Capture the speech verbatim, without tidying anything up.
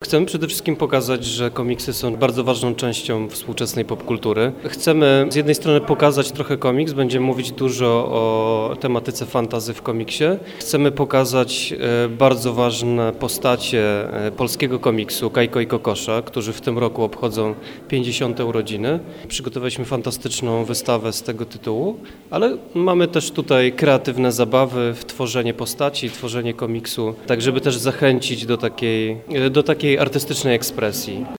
Chcemy przede wszystkim pokazać, że komiksy są bardzo ważną częścią współczesnej popkultury. Chcemy z jednej strony pokazać trochę komiks, będziemy mówić dużo o tematyce fantasy w komiksie. Chcemy pokazać bardzo ważne postacie polskiego komiksu, Kajko i Kokosza, którzy w tym roku obchodzą pięćdziesiąte urodziny. Przygotowaliśmy fantastyczną wystawę z tego tytułu, ale mamy też tutaj kreatywne zabawy w tworzenie postaci, tworzenie komiksu, tak żeby też zachęcić do takiej, do takiej artystycznej ekspresji.